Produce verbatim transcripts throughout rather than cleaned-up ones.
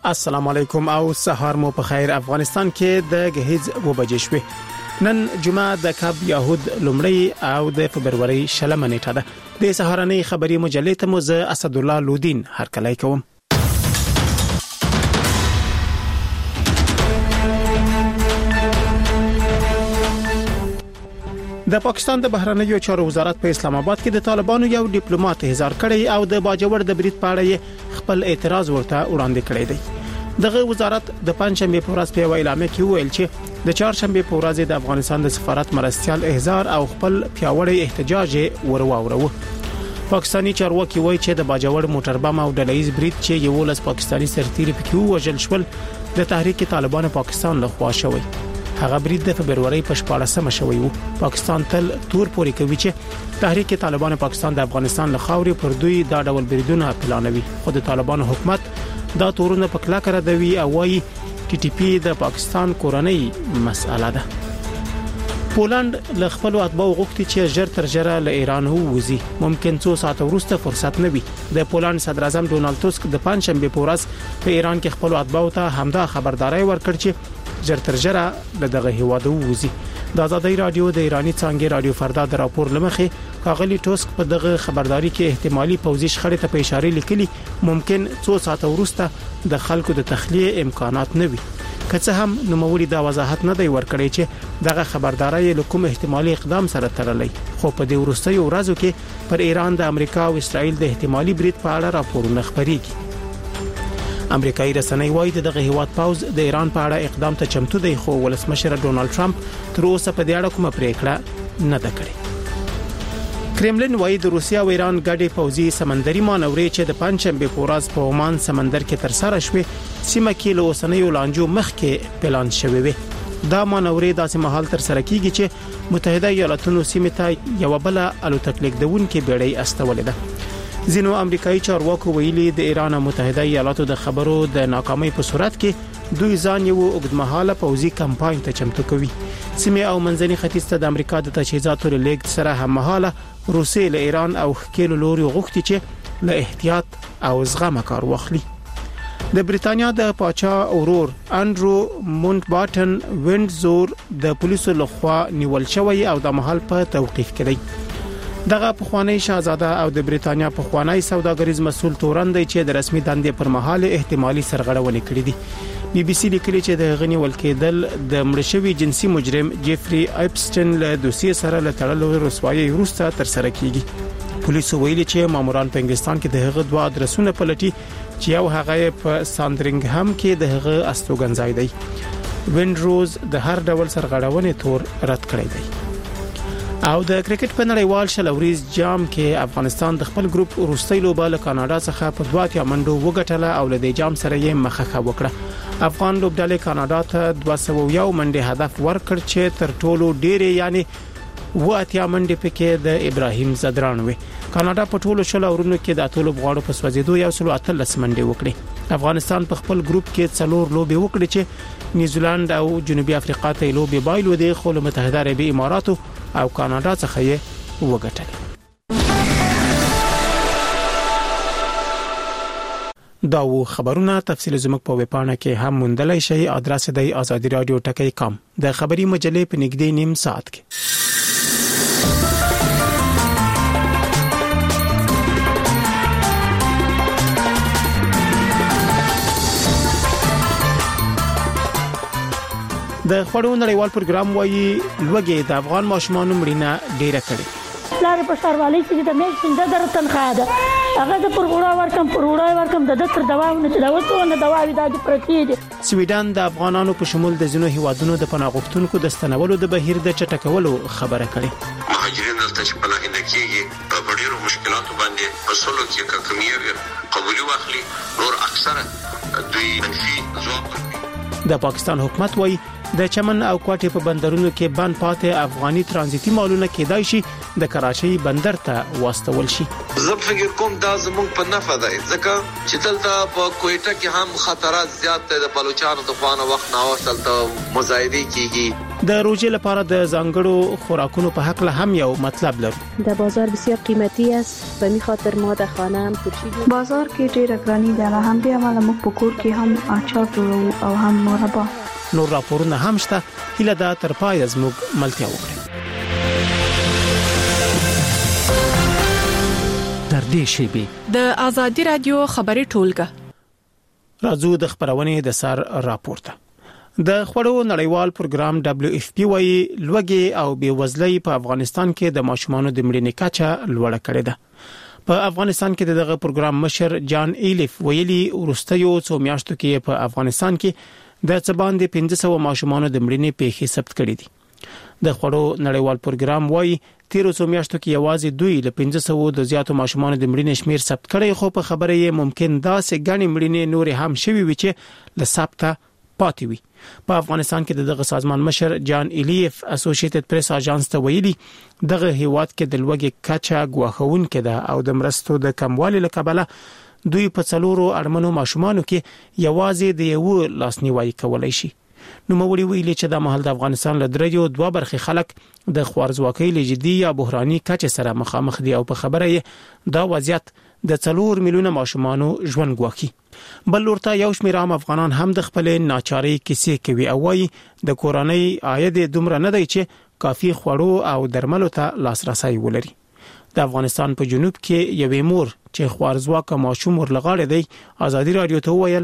السلام علیکم او سهار مو په خیر. افغانستان کې د غهیز و بجې شوې. نن جمعه د کاب یهود لومړی او د فبرवरी شلمه نیټه ده. د سهارنۍ خبري مجلې ته مو زه اسد الله لودین هرکلی کوم. د پاکستان د بهرنیو چارو وزارت په اسلام آباد کې د طالبانو یو ډیپلوماټ احضار کړی او د باجوړ د برید په اړه خپل اعتراض ورته وړاندې کړی دی. دغه وزارت د پنځمې په ورځ په اعلامیه کې ویل چې د چهارشنبه په ورځ د افغانستان د سفارت مرستيال احضار او خپل پیاوړی احتجاج ورواوروه. پاکستانی چارواکي وایي چې د باجوړ موټر بم او ډلهیز برید چې یو لس پاکستانی سرتیري پکې وژل شول د تحریک طالبان پاکستان لخوا شوی. هغه برید د فبرवरी په شپاړسمه شوی وو. پاکستان تل تور پوري کوي چې تحریک طالبان پاکستان د افغانستان له خاورې پر دوی دا ډول بریدونه پلانوي. خو د طالبان حکومت دا تورونه په کلک ردوي او وايي ټي ټي پی د پاکستان کورنۍ مسأله ده. پولند له خپل اتباع غوښتي چې ژر تر ژره له ایران ووزي. ممکن څو ساعت وروسته فرصت نه وي. د پولند صدر اعظم ډونالد توسک د پنځشنبه په ورځ په ایران کې خپل اتباع ته همدا خبرداري ورکړ چې ژر تر ژره له دغه هیواد ووزي. د آزادۍ رادیو د ایرانی څنګه رادیو فردا د راپور لمخې کاغلی توسک په دغه خبرداري کې احتمالي پوځي شخړې ته په اشاره لیکلي ممکن څو ساعت وروسته د خلکو د تخلیه امکانات نه وي. که څه هم نوموړي دا وضاحت نه دی ورکړی چې دغه خبرداري له کوم احتمالي اقدام سره تړلې. خو په دې وروستیو ورځو کې پر ایران د امریکا او اسرائیل د احتمالي برید په اړه راپورونه خبريږي. امریکایي رسنۍ وايي دغه هیواد پاوز د ایران په اړه اقدام ته چمتو دی خو ولسمشر ډونالد ټرمپ تر اوسه په دې اړه کومه پریکړه نه ده کړې. کرملین وايي د روسیا او ایران ګډې پوځي سمندري مانورې چې د پنځشنبه په ورځ په عمان سمندر کې تر سره شوې سیمه کې له اوسنیو لانجو مخکې پلان شوې وي. دا مانورې داسې مهال تر سره کیږي چې متحده ایالاتونو سیمه ته یو بل الوتکلیک دونکو بیړۍ استولې ده. ځینو امریکایي چارواکو ویلي د ایران او متحده ایالاتو د خبرو د ناکامۍ په صورت کې دوی ځان یو اوږدمهاله پوځي کمپاین ته چمتو کوي. سیمه او منځني ختیځ ته د امریکا د تجهیزاتو لیږد سره هممهاله روسیې له ایران او خکیلو لوري غوښتي چې له احتیاط او زغم کار واخلي. د بریتانیا د پاچا اورور انډرو مونټباټن وینډزور د پولیسو لخوا نیول شوی او د محل په توقيف کړی. دغه پخوانی شاهزاده او د بریتانیا پخوانی سوداګریز مسول تورن دی چې د رسمي دندې پر مهال احتمالي سرغړونې کړې دي. بي بي سي لیکلي چې د غنی ولکېدل د مړشوي جنسي مجرم جيفري اپسټن له دوسیې سره له تړلو رسوایي وروسته تر سره کیږي. پولیسو ویلي چې ماموران په انګلستان کې د هغه دوه ادرسونه پلټي چې یو هغه په ساندرینګهم کې د هغه استوګنځای دی. وینډروز د هر ډول سرغړونې تور رد کړی دی. او د کرکټ په نړیوال شلوریز جام کې افغانستان د خپل ګروپ وروستۍ لوبه له کاناډا څخه په دوه اتیا منډو وګټله او له دې جام سره یې مخه وکړه. افغان لوبډلې کاناډا ته دوه سوه یو منډې هدف ورکړ چې تر ټولو ډېرې یعنی و اتیا منډې پکې د ابراهیم زدران وي. کاناډا په ټولو شل اورونو کې د اتلو بغاړو په سوځېدو یو سل اتلس منډې وکړي. افغانستان په خپل ګروپ کې څلور لوبې وکړي چې نیوزیلند او جنوبي افریقا ته لوبې بایلو دي خو له متحده عربي اماراتو او کاناډا څخه یې وګټل. دا و خبرونه تفصیل زموږ په ویب پاڼه کې هم موندلای شئ. ادرس دی آزادی رادیو ټکی کام. د خبري مجلې په نږدې نیم ساعت کې. د خبرو نړیوال پروګرام وايي لوګي د افغان ماشومان مړینه ډیره کړي. لاره په سروالۍ کې د میک څنګه در تنخواه ده هغه د پروګرام ورکم پروګرام ورکم د دتر دواونه چې دا وته نه دواوی د پرتی دي. سویډن د افغانانو په شمول د زینو هیوادونو د پناه غوښتونکو د ستنولو د بهیر د چټکولو خبره کړې. مهاجرین دلته چې پناه نه کیږي په ډیرو مشکلاتو باندې په سلو کې کمیوي قبول واخلي نور اکثره دوی منفي ځواب ورکوي. د پاکستان حکومت وايي د چمن او کوټې په بندرونو کې بند پاتې افغاني ترانزیتي مالونه کېدای شي د کراچۍ بندر ته واستول شي. زه فکر کوم دا زموږ په نفع ده ځکه چې دلته په کوټه کې هم خطرات زیات دي د بلوچستان د خوانه وخت نه واستلته مزایده کیږي. د روزي لپاره د ځانګړو خوراکونو په حق له هم یو مطلب لرو. د بازار بسیار قیمتي است به می خاطر ما د خانه هم کوچیږي. بازار کې ډېر ګرانی ده هم بیا مله موږ په کور کې هم اچار جوړو او هم مربا. نور راپورونه هم شته. هله دا تر پای زموږ ملتیا وکړي. در دې شیبه د ازادي رادیو خبري ټولګه راځو د خبرونې د سر راپورته. د خړو نړیوال پروګرام دبليو اف پی وايي لوګي او بیوزلۍ په افغانستان کې د ماشومانو د مړینې کچه لوړه کړې ده. په افغانستان کې دغه پروګرام مشر جان ایلیف ویلي ورستیو څو میاشتو کې په افغانستان کې د څبان د پنځه سوه ماشومانو د مړینې پیښې ثبت کړې دي. د خړو نړیوال پروګرام وايي تیر څو میاشتو کې یوازې دوی له پنځه سوه د زیاتو ماشومانو د مړینې شمیر ثبت کړي، خو په خبره یې ممکن دا سه غني مړینې نور هم شوي وي چې له ثبت پاتې وي. په افغانستان کې دغه سازمان مشر جان ایلیف اسوسییټډ پریس اژانس ته ویلي دغه هیواد کې د لوګي کچا غواخون کې ده او د مرستو د کموالي لکبله دوی په څلورو اړمنو ماشومانو کې یوازې د یو لاسنیوي کولای شي. نو موري ویلي چې د محل د افغانستان له درجو دوه برخې خلک د خوارزواکۍ لجدي یا بحراني کچ سره مخامخ دي او په خبره یې دا وضعیت د څلور میلیونه ماشومانو ژوند ګواکي. بل ورته یو شمېر عام افغانان هم د خپل ناچارۍ کیسې کوي او وايي د کورنۍ عاید دومره نه دی چې کافي خوړو او درملو ته لاسرسي ولري. د افغانستان په جنوب کې یوې مور چې خوارزواکه ماشوم ورلغاړي دی ازادي رادیو ته ویل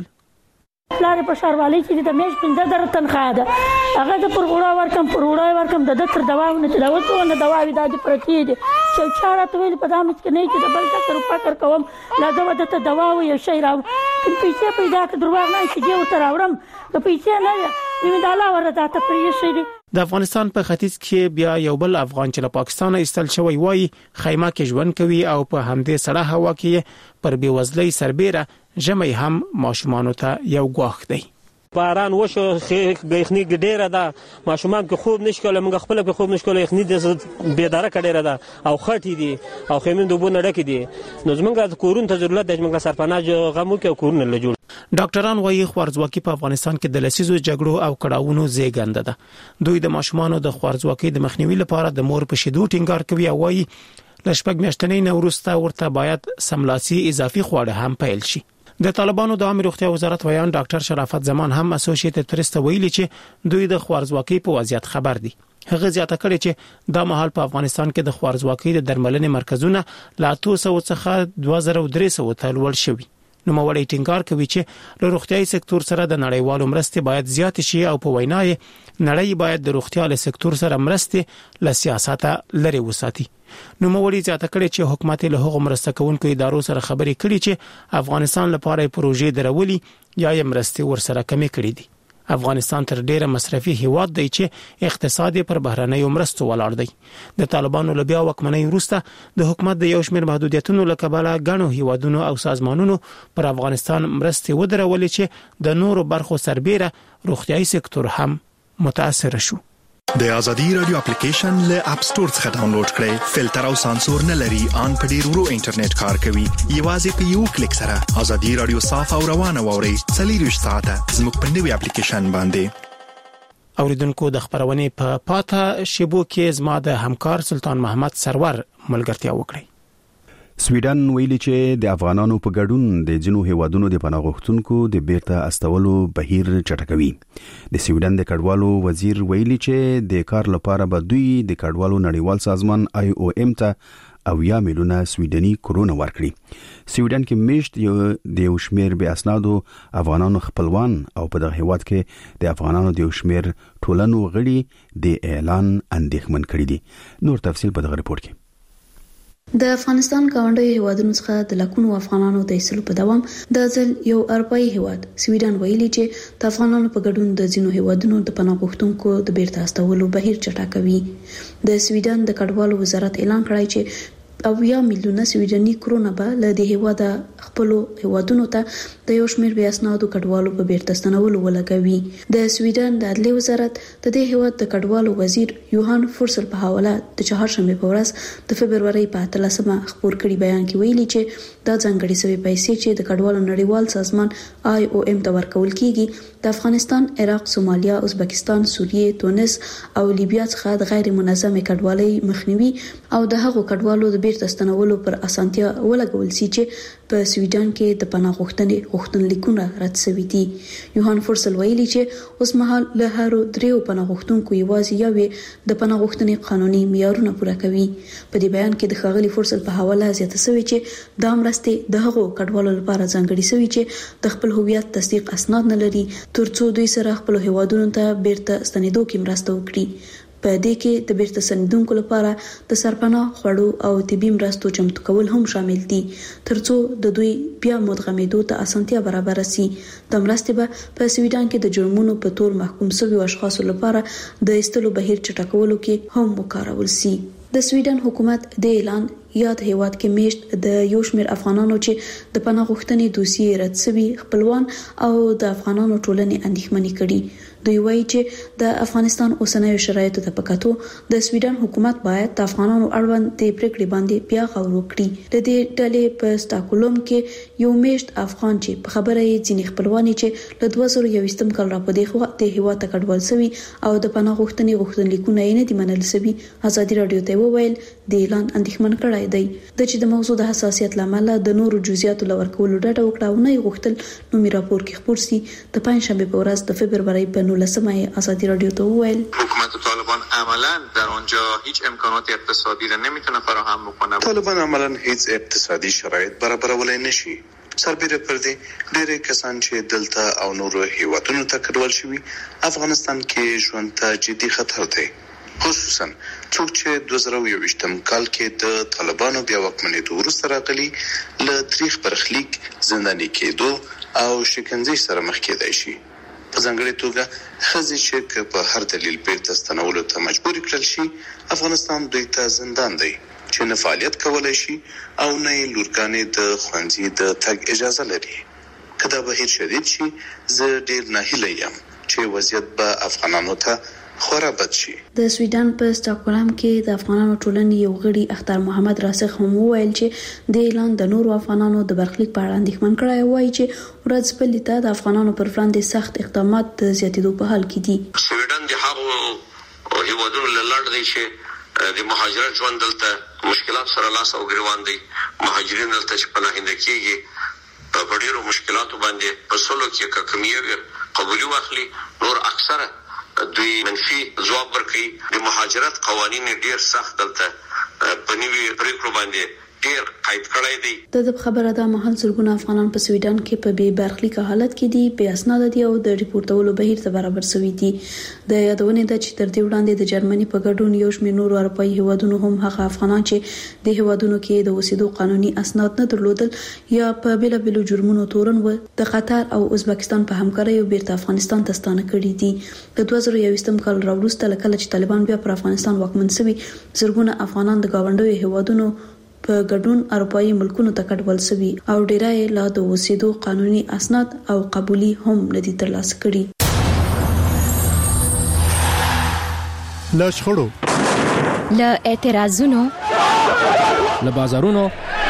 پلار په شاروالۍ کې د میش پنځه در تنخواه ده هغه د پرغوړا ورکم پرغوړا ورکم د دتر دواونه چې دا وته دوا وی د پرتی دي چې چاره ته ویل په دامه کې نه چې د بل ډاکټر فکر کوم لازم ده ته دوا و یو شی راو کوم پیسې پیدا کړ دروغ نه چې دی وته راوړم د پیسې نه وی د الله ورته ته پرې شي. د افغانستان په ختیځ کې بیا یو بل افغان چې له پاکستان ایستل شوی وای خیمه کې ژوند کوي او په همدې سړه هوا کې پر بیوزلۍ سربېره جمعي هم ماشومان ته یو غواخ دی. باران وشو غیخنی ډیره ده ماشومان کې خوب نشکله موږ خپل په خوب نشکله یخنی د بيداره کډیره ده او خټی دي او خیمن دوبونه ډکې دي نو زمونږ د کورون ته ضرورت د موږ سرپناه غمو کې کورونه لجوړ. ډاکټران وايي خوارزواکي په افغانستان کې د لسیزو جګړو او کړهونو زیږنده ده. دوی د ماشومانو د خوارزواکي د مخنیوي لپاره د مور په شیدو ټینګار کوي او وايي لشپږ میاشتنۍ نوروسته ورته باید سملاسي اضافي خواړه هم پیل شي. د طالبانو د عامه روغتیا وزارت ویان ډاکټر شرافت زمان هم اسوسییټډ پریس ته ویلي چې دوی د خوارزواکي په وضعیت خبر دي. هغه زیاته کړي چې دا مهال په افغانستان کې د خوارزواکي د درملنې مرکزونه لا اتو سوه څخه دوه زره درې سوه ته لوړ شوي. نو مولای ټینګار کوي چې له روغتيایي سکتور سره د نړیوالو مرستې باید زیات شي او په وینای نړۍ باید د روغتيایي سکتور سره مرستې له سیاست لري وساتي. نو مولای زیاته کړي چې حکومت له هغو مرسته کوونکو ادارو سره خبرې کړي چې افغانستان لپاره پروژې درولي یا یې مرستې ورسره کمې کړي دي. افغانستان تر ډیره مصرفي هیواد دی چې اقتصادي پر بهرنیو مرستو ولاړ دی. د طالبانو لبیا وکمنۍ وروسته د حکومت د یو شمېر محدودیتونو لکباله غنو هیوادونو او سازمانونو پر افغانستان مرستې ودرولې چې د نورو برخو سربېره روغتيایي سکتور هم متاثر شو. د ازادي رادیو اپلیکیشن له اپ سٹور څخه ډاونلوډ کړئ. فلټر او سانسور نه لري، ان په ډیر ورو انټرنیټ کار کوي. یوازې په یو کلیک سره ازادي رادیو صاف او روانه ووري. څلور ساعته زموږ په نوي اپلیکیشن باندې. اوریدونکو د خبرونې په پاته شیبو کې زما د همکار سلطان محمد سرور ملګرتیا وکړي. سویډن ویلي چې د افغانانو په ګډون د جنو هیوادونو د پناه غوښتونکو د بیرته استولو بهیر چټکوي. د سویډن د کډوالو وزیر ویلي چې د کار لپاره به دوی د کډوالو نړیوال سازمان آی او ایم ته او یا میلیونه سویډني کرونه ورکړي. سویډن کې میشت یو د یو شمیر به اسنادو افغانانو خپلوان او په دغه هیواد کې د افغانانو د یو شمیر ټولنو غړي د اعلان اندېښمن کړي دي. نور تفصیل په دغه رپورت کې. د افغانستان گاونډي هیوادونو څخه د لکونو افغانانو د ایستلو په دوام د ځل یو اروپایي هیواد سویډن ویلي چې د افغانانو په ګډون د ځینو هیوادونو د پناه غوښتونکو د بیرته استولو بهیر چټکوي. د سویډن د کډوالو وزارت اعلان کړی چې او یا میلیونه سویډني کرونه به له دې هیواد خپل هیوادونو ته د یو شمېر بیا اسنادو کډوالو په بیرته ستنولو ولګوي. د سویډن د عدلي وزارت د دې هیواد د کډوالو وزیر یوهان فورسل په حواله د چهارشنبه په ورځ د فبرवरी په اتلسمه خبر کړي بیان کې ویلي چې دا ځانګړي سوي پیسې چې د کډوالو نړیوال سازمان آی او ام ته ورکول کیږي د افغانستان، عراق، سومالیا، ازبکستان، سوریه، تونس او لیبیا څخه د غیر منظمه کډوالۍ مخنیوي او د هغو کډوالو د بیرته ستنولو پر اسانتیا ولګول سي چې په سویډن کې د پناه غوښتنې غوښتنلیکونه رد شوي دي. یوهان فورسل ویلي چې اوس مهال له هر دریو پناه غوښتونکو یوازې یوې د پناه غوښتنې قانوني معیارونه پوره کوي. په دې بیان کې د ښاغلي فورسل په حواله زیاته شوې چې دا مرستې د هغو کډوالو لپاره ځانګړي شوي چې د خپل هویت تصدیق اسناد نه لري ترڅو دوی سره خپل هیوادونو ته بیرته ستنېدو کې مرسته وکړي. په دې کې د بیرته ستنېدونکو لپاره د سرپناه خوړو او طبي مرستو چمتو کول هم شامل دي ترڅو د دوی بیا مدغمېدو ته اسانتیا برابر شي. د مرستې به په سویډن کې د جرمونو په تور محکوم شوي اشخاصو لپاره د ایستلو بهیر چټکولو کې هم وکارول شي. د سویډن حکومت د اعلان یاد هیواد کې میشت د یو شمېر افغانانو چې د پناه غوښتنې دوسیې رد شوي خپلوان او د افغانانو ټولنې اندېښمنې کړي. دوی وایي چې د افغانستان اوسنیو شرایطو ته په کتو د سویډن حکومت باید د افغانانو اړوند د پریکړې باندې بیا غور وکړي. د دې ډلې په سټاکهولم کې یو میشت افغان چې په خبره یې ځینې خپلوان چې له دوه زره یوویشتم کال راپدې خو د هیواد ته کډوال شوي او د پناه غوښتنې غوښتنلیکونه یې نه دي منل شوي ازادي رادیو ته وویل د اعلان اندېښمن کړی دی د چې د موضوع د حساسیت لامل د نورو جزئیاتو لور کولو ډاډه وکړه او نه غوښتل نو می راپور کې خبر سي. د پنځشنبه په ورځ د فبرवरी په نولسمه ازادي رادیو ته وویل حکومت طالبان عملاً در آنجا هیچ امکانات اقتصادی را نمیتونه فراهم بکنه. طالبان عملاً هیڅ اقتصادي شرایط برابرولای نشي. سربېره پر دې ډېر کسان چې دلته او نورو هیوادونو ته کډوال شوي افغانستان کې ژوند ته جدي خطر دی، خصوصا څوک چې دوه زره یوویشتم کال کې د طالبانو بیا واکمنېدو وروسته راغلي له تاریخ برخلیک زنداني کېدو او شکنجې سره مخ کېدای شي. په ځانګړې توګه ښځې چې په هر دلیل بیرته ستنولو ته مجبور کړل شي افغانستان دوی ته زندان دی چې نه فعالیت کولای شي او نه یې لورګانې د ښوونځي د تګ اجازه لري. که دا بهیر شدید شي زه ډېر ناهیلی یم چې وضعیت به افغانانو ته خورا بد شي. د سویډن په سټاکهولم کې د افغانانو ټولنې یو غړي اختر محمد راسخ هم وویل چې د اعلان د نورو افغانانو د برخلیک په اړه اندېښمن کړی وایي چې ورځ په لیته د افغانانو پر وړاندې سخت اقدامات د زیاتېدو په حال کې دي. سویډن د هغو هیوادونو له لړ دی چې د مهاجرت ژوند دلته مشکلات سره لاس او ګریوان دي. مهاجرین دلته چې پناهنده کیږي په ډیرو مشکلاتو باندې په سلو کې که کمیوي قبولي واخلي نور اکثره دوی منفي ځواب ورکوي. د مهاجرت قوانین ډیر سخت دلته په نوي پریکړو باندې ډیر قید کړی دی. د خبره ده مهال زرګونه افغانان په سویډن کې په بې برخلیکه حالت کې دي، بې اسناد دي او د ریپورتولو بهیر ته برابر شوي دي. د یادونې ده چې تر دې وړاندې د جرمني په ګډون یو شمېر نورو اروپایي هیوادونو هم هغه افغانان چې د هیوادونو کې د اوسېدو قانوني اسناد نه درلودل یا په بیلابېلو جرمونو تورن و د قطر او ازبکستان په همکارۍ بیرته افغانستان ته ستانه کړي دي. د دوه زره یوویشتم کال راوروسته کله چې طالبان بیا پر افغانستان واکمن شوي زرګونه افغانان د گاونډیو هیوادونو په ګډون اروپایي ملکونو ته کډوال شوي او ډیری لا د اوسېدو قانوني اسناد او قبولي هم ندي ترلاسه کړي. له شخړو، له اعتراضونو، له بازارونو،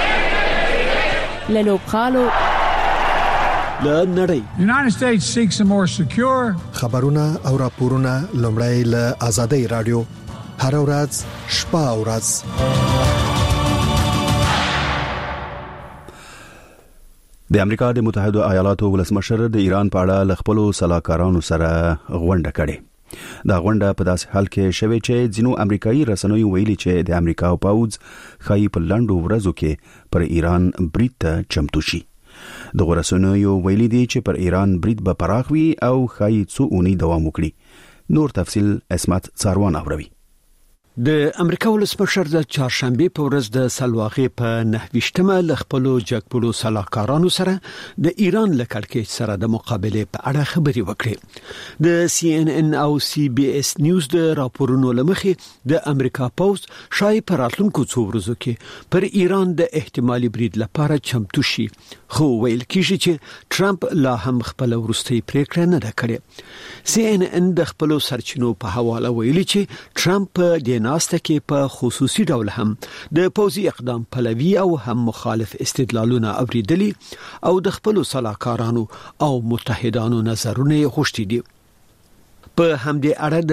له لوبغالو، له نړۍ United States seeks a more secure خبرونه او راپورونه لومړی له آزادۍ رادیو هر ورځ شپه او ورځ. د امریکا د متحده ایالاتو ولسمشر د ایران په اړه ل خپل سلاکارانو سره غونډه کړې. دا غونډه په داسې حال کې شوه چې ځینو امریکایي رسنیو ویلي چې د امریکا او پاوز خای په لندو ورځو کې پر ایران برید ته چمتو شي. د رسنیو ویلي دي چې پر ایران برید به پراخ وي او خای څو اونۍ دوام وکړي. نور تفصيل اسمت څاروان اوروي. د امریکا ولسمشر د چهارشنبه په ورځ د سلواغې په نهویشتمه ل خپل جګپلو سلاکارانو سره د ایران له کړکېچ سره د مقابله په اړه خبري وکړي. د سی ان ان او سی بي اس نیوز د راپورونو لمخې د امریکا پوز شای پر راتلونکو څو ورځو کې پر ایران د احتمالي برید لپاره چمتو شي، خو ویل کیږي چې ټرمپ لا هم خپل ورستي پریکړه نه ده کړې. سی ان ان د خپل سرچینو په حواله ویلي چې ټرمپ د ناسته کې په خصوصي ډول هم د پوزي اقدام پلوي او هم مخالف استدلالونه اوریدلي او د خپل سلاکارانو او متحدانو نظرونه غوښتي دي. په همدې اړه